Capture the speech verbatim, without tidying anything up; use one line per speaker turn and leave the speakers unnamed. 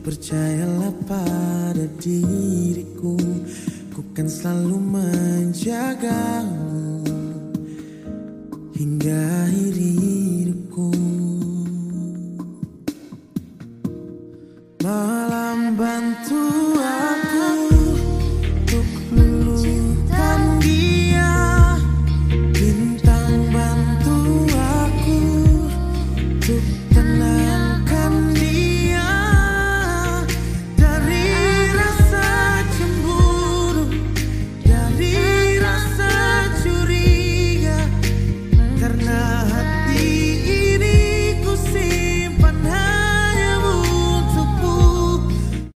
Percayalah pada diriku, ku kan selalu menjagamu hingga akhir